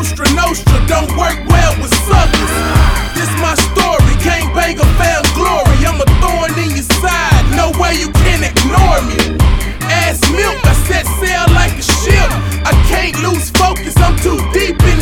Cosa Nostra don't work well with suckers. This my story, gangbanger found glory. I'm a thorn in your side, no way you can ignore me. Ass milk, I set sail like a ship. I can't lose focus, I'm too deep in